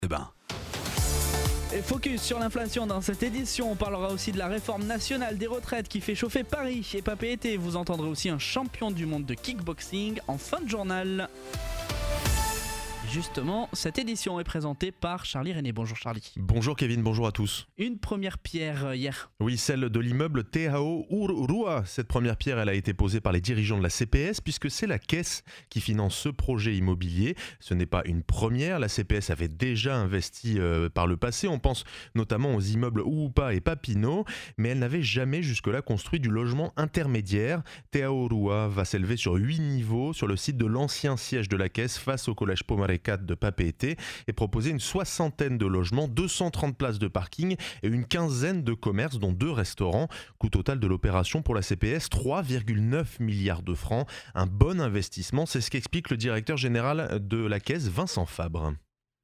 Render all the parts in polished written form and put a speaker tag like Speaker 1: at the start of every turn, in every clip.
Speaker 1: Eh ben.
Speaker 2: Et focus sur l'inflation dans cette édition, on parlera aussi de la réforme nationale des retraites qui fait chauffer Paris et Papé Été. Vous entendrez aussi un champion du monde de kickboxing en fin de journal. Justement, cette édition est présentée par Charlie René. Bonjour Charlie.
Speaker 3: Bonjour Kevin, bonjour à tous.
Speaker 2: Une première pierre hier.
Speaker 3: Oui, celle de l'immeuble Te Ao Urua. Cette première pierre, elle a été posée par les dirigeants de la CPS puisque c'est la caisse qui finance ce projet immobilier. Ce n'est pas une première, la CPS avait déjà investi par le passé. On pense notamment aux immeubles Uupa et Papineau, mais elle n'avait jamais jusque-là construit du logement intermédiaire. Te Ao Urua va s'élever sur 8 niveaux sur le site de l'ancien siège de la caisse face au collège Pomarecat de Papé Été et proposer une soixantaine de logements, 230 places de parking et une quinzaine de commerces dont 2 restaurants. Coût total de l'opération pour la CPS, 3,9 milliards de francs. Un bon investissement, c'est ce qu'explique le directeur général de la caisse, Vincent Fabre.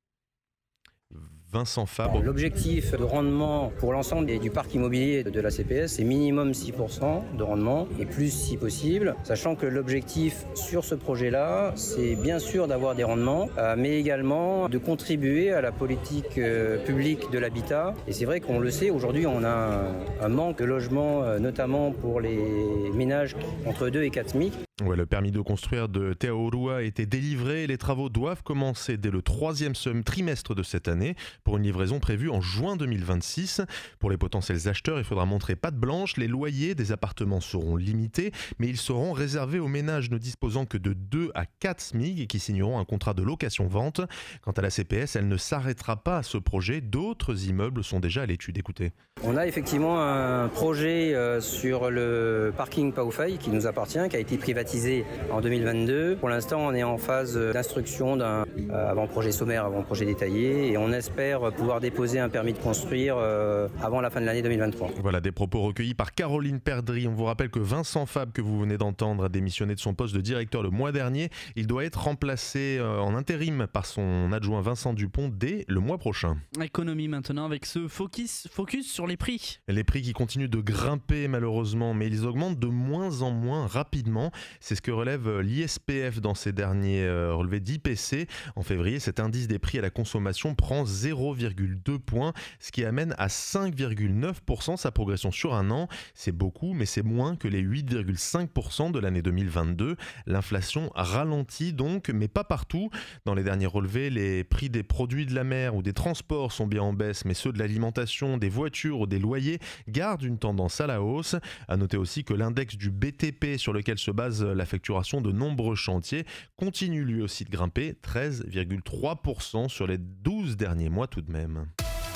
Speaker 3: Vincent Fabre.
Speaker 4: L'objectif de rendement pour l'ensemble du parc immobilier de la CPS, c'est minimum 6% de rendement et plus si possible, sachant que l'objectif sur ce projet-là, c'est bien sûr d'avoir des rendements, mais également de contribuer à la politique publique de l'habitat. Et c'est vrai qu'on le sait, aujourd'hui on a un manque de logements, notamment pour les ménages entre 2 et 4 SMIC.
Speaker 3: Ouais, le permis de construire de Te Ao Urua a été délivré et les travaux doivent commencer dès le 3e trimestre de cette année pour une livraison prévue en juin 2026. Pour les potentiels acheteurs, il faudra montrer patte blanche. Les loyers des appartements seront limités, mais ils seront réservés aux ménages ne disposant que de 2 à 4 SMIC et qui signeront un contrat de location-vente. Quant à la CPS, elle ne s'arrêtera pas à ce projet. D'autres immeubles sont déjà à l'étude. Écoutez.
Speaker 4: On a effectivement un projet sur le parking Paufei qui nous appartient, qui a été privatisé en 2022. Pour l'instant, on est en phase d'instruction d'un avant-projet sommaire, avant-projet détaillé et on espère pouvoir déposer un permis de construire avant la fin de l'année 2023.
Speaker 3: Voilà des propos recueillis par Caroline Perdry. On vous rappelle que Vincent Fabre, que vous venez d'entendre, a démissionné de son poste de directeur le mois dernier. Il doit être remplacé en intérim par son adjoint Vincent Dupont dès le mois prochain.
Speaker 2: Économie maintenant avec ce focus sur les prix.
Speaker 3: Les prix qui continuent de grimper malheureusement, mais ils augmentent de moins en moins rapidement. C'est ce que relève l'ISPF dans ses derniers relevés d'IPC. En février, cet indice des prix à la consommation prend 0,2 points, ce qui amène à 5,9% sa progression sur un an. C'est beaucoup, mais c'est moins que les 8,5% de l'année 2022. L'inflation ralentit donc, mais pas partout. Dans les derniers relevés, les prix des produits de la mer ou des transports sont bien en baisse, mais ceux de l'alimentation, des voitures ou des loyers gardent une tendance à la hausse. À noter aussi que l'index du BTP sur lequel se base la facturation de nombreux chantiers continue lui aussi de grimper, 13,3% sur les 12 derniers mois tout de même.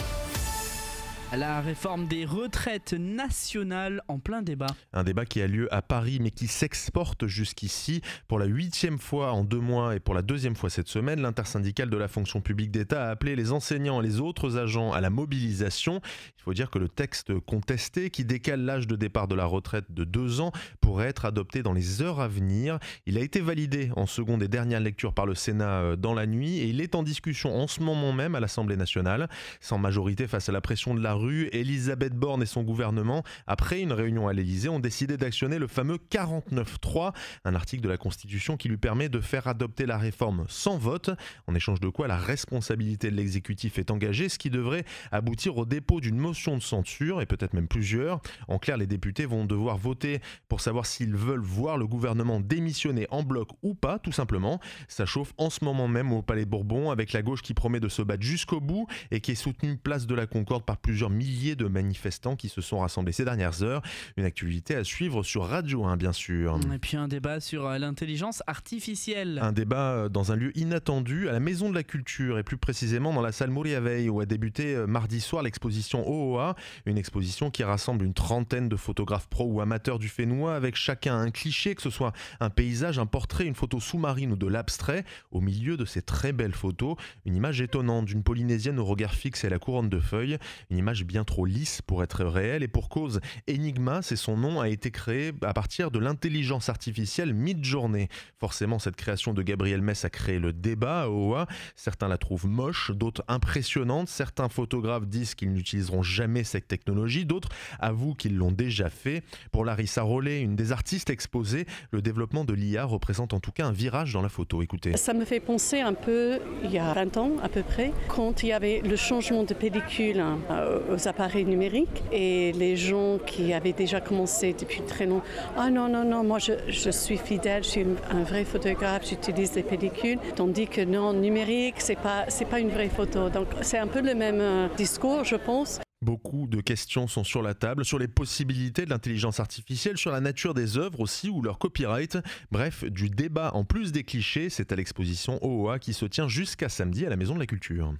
Speaker 2: La réforme des retraites nationales en plein débat.
Speaker 3: Un débat qui a lieu à Paris mais qui s'exporte jusqu'ici. Pour la 8e fois en 2 mois et pour la 2e fois cette semaine, l'intersyndicale de la fonction publique d'État a appelé les enseignants et les autres agents à la mobilisation. Il faut dire que le texte contesté qui décale l'âge de départ de la retraite de 2 ans pourrait être adopté dans les heures à venir. Il a été validé en seconde et dernière lecture par le Sénat dans la nuit et il est en discussion en ce moment même à l'Assemblée nationale. Sans majorité face à la pression de la rue, Elisabeth Borne et son gouvernement, après une réunion à l'Élysée, ont décidé d'actionner le fameux 49.3, un article de la Constitution qui lui permet de faire adopter la réforme sans vote, en échange de quoi la responsabilité de l'exécutif est engagée, ce qui devrait aboutir au dépôt d'une motion de censure, et peut-être même plusieurs. En clair, les députés vont devoir voter pour savoir s'ils veulent voir le gouvernement démissionner en bloc ou pas, tout simplement. Ça chauffe en ce moment même au Palais Bourbon, avec la gauche qui promet de se battre jusqu'au bout et qui est soutenue place de la Concorde par plusieurs milliers de manifestants qui se sont rassemblés ces dernières heures. Une actualité à suivre sur Radio 1, bien sûr.
Speaker 2: Et puis un débat sur l'intelligence artificielle.
Speaker 3: Un débat dans un lieu inattendu, à la Maison de la Culture, et plus précisément dans la salle Moriaveille, où a débuté mardi soir l'exposition OOA, une exposition qui rassemble une trentaine de photographes pros ou amateurs du Fénois, avec chacun un cliché, que ce soit un paysage, un portrait, une photo sous-marine ou de l'abstrait. Au milieu de ces très belles photos, une image étonnante d'une Polynésienne au regard fixe et à la couronne de feuilles, une image image bien trop lisse pour être réelle et pour cause. Enigma, c'est son nom, a été créé à partir de l'intelligence artificielle Midjourney. Forcément, cette création de Gabriel Mess a créé le débat à OA. Certains la trouvent moche, d'autres impressionnante. Certains photographes disent qu'ils n'utiliseront jamais cette technologie, d'autres avouent qu'ils l'ont déjà fait. Pour Larissa Rollet, une des artistes exposées, le développement de l'IA représente en tout cas un virage dans la photo. Écoutez.
Speaker 1: Ça me fait penser un peu, il y a 20 ans à peu près, quand il y avait le changement de pellicule aux appareils numériques et les gens qui avaient déjà commencé depuis très longtemps. Ah non, moi je suis fidèle, je suis un vrai photographe, j'utilise des pellicules, tandis que non, numérique, c'est pas une vraie photo. Donc c'est un peu le même discours, je pense.
Speaker 3: Beaucoup de questions sont sur la table, sur les possibilités de l'intelligence artificielle, sur la nature des œuvres aussi ou leur copyright. Bref, du débat en plus des clichés, c'est à l'exposition OOA qui se tient jusqu'à samedi à la Maison de la Culture.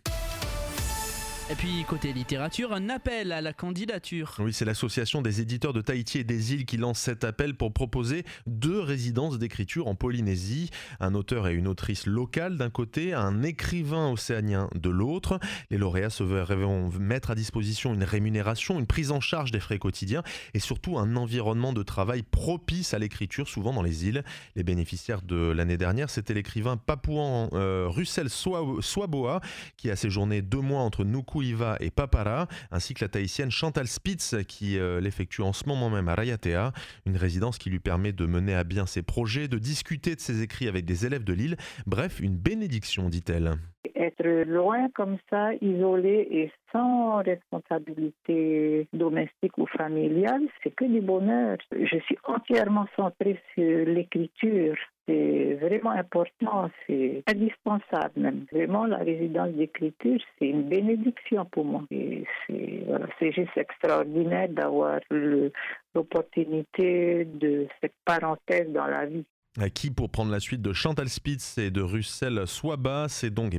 Speaker 2: Et puis côté littérature, un appel à la candidature.
Speaker 3: Oui, c'est l'association des éditeurs de Tahiti et des îles qui lance cet appel pour proposer 2 résidences d'écriture en Polynésie. Un auteur et une autrice locale d'un côté, un écrivain océanien de l'autre. Les lauréats se verront mettre à disposition une rémunération, une prise en charge des frais quotidiens et surtout un environnement de travail propice à l'écriture, souvent dans les îles. Les bénéficiaires de l'année dernière, c'était l'écrivain papouan Russell Swaboa qui a séjourné 2 mois entre Nuku Iva et Papara, ainsi que la tahitienne Chantal Spitz qui l'effectue en ce moment même à Rayatea, une résidence qui lui permet de mener à bien ses projets, de discuter de ses écrits avec des élèves de l'île. Bref, une bénédiction, dit-elle.
Speaker 5: Être loin comme ça, isolé et sans responsabilité domestique ou familiale, c'est que du bonheur. Je suis entièrement centrée sur l'écriture. C'est vraiment important, c'est indispensable même. Vraiment, la résidence d'écriture, c'est une bénédiction pour moi. Et c'est juste extraordinaire d'avoir l'opportunité de cette parenthèse dans la vie.
Speaker 3: Qui, pour prendre la suite de Chantal Spitz et de Russell Swaba, c'est donc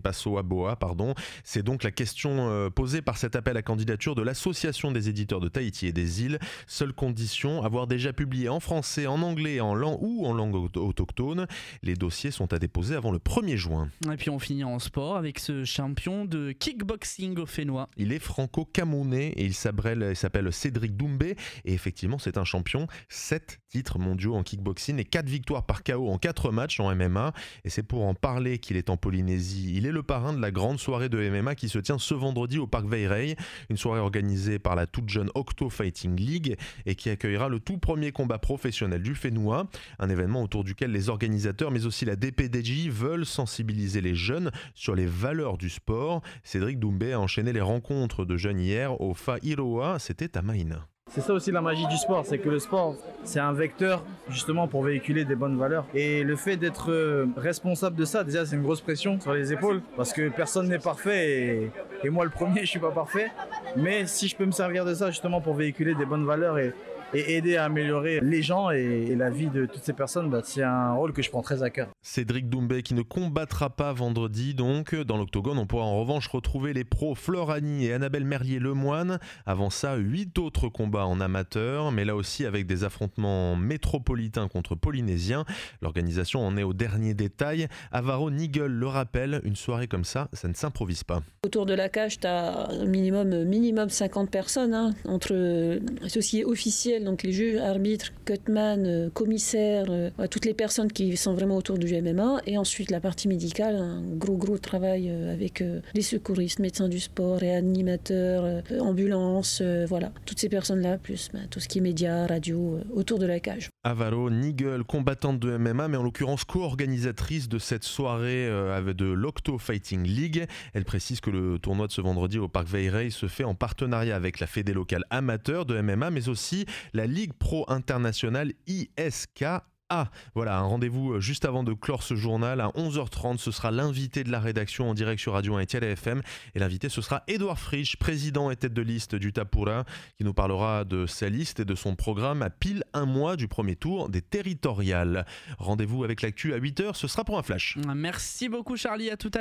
Speaker 3: la question posée par cet appel à candidature de l'association des éditeurs de Tahiti et des îles. Seule condition, avoir déjà publié en français, en anglais en langue autochtone. Les dossiers sont à déposer avant le 1er juin.
Speaker 2: Et puis on finit en sport avec ce champion de kickboxing au Fénois.
Speaker 3: Il est franco-camerounais et il s'appelle Cédric Doumbé. Et effectivement, c'est un champion. 7 titres mondiaux en kickboxing et 4 victoires par KO en 4 matchs en MMA. Et c'est pour en parler qu'il est en Polynésie. Il est le parrain de la grande soirée de MMA qui se tient ce vendredi au Parc Vairai. Une soirée organisée par la toute jeune Octo Fighting League et qui accueillera le tout premier combat professionnel du Fénois. Un événement autour duquel les organisateurs mais aussi la DPDJ veulent sensibiliser les jeunes sur les valeurs du sport. Cédric Doumbé a enchaîné les rencontres de jeunes hier au Fa'iroa, c'était à Maïna.
Speaker 6: C'est ça aussi la magie du sport, c'est que le sport, c'est un vecteur justement pour véhiculer des bonnes valeurs. Et le fait d'être responsable de ça, déjà c'est une grosse pression sur les épaules parce que personne n'est parfait et moi le premier, je suis pas parfait. Mais si je peux me servir de ça justement pour véhiculer des bonnes valeurs et aider à améliorer les gens et la vie de toutes ces personnes, c'est un rôle que je prends très à cœur.
Speaker 3: Cédric Doumbé qui ne combattra pas vendredi donc. Dans l'octogone, on pourra en revanche retrouver les pros Florani et Annabelle Merlier-Lemoine. Avant ça, 8 autres combats en amateur, mais là aussi avec des affrontements métropolitains contre polynésiens. L'organisation en est au dernier détail. Avaro Nigel le rappelle, une soirée comme ça ne s'improvise pas.
Speaker 7: Autour de la cage, tu as minimum 50 personnes, entre associés officiels, donc les juges, arbitres, cutman, commissaires, toutes les personnes qui sont vraiment autour du MMA. Et ensuite la partie médicale, un gros travail avec les secouristes, médecins du sport, réanimateurs, ambulances, voilà. Toutes ces personnes-là, plus tout ce qui est médias, radio, autour de la cage.
Speaker 3: Avaro Nigel, combattante de MMA, mais en l'occurrence co-organisatrice de cette soirée de l'Octo Fighting League. Elle précise que le tournoi de ce vendredi au Parc Vairai se fait en partenariat avec la fédé locale amateur de MMA, mais aussi la Ligue Pro Internationale ISKA. Voilà, un rendez-vous juste avant de clore ce journal à 11h30. Ce sera l'invité de la rédaction en direct sur Radio 1 et Tiel FM. Et l'invité, ce sera Édouard Frisch, président et tête de liste du Tapura, qui nous parlera de sa liste et de son programme à pile 1 mois du premier tour des territoriales. Rendez-vous avec l'actu à 8h, ce sera pour un flash.
Speaker 2: Merci beaucoup Charlie, à tout à l'heure.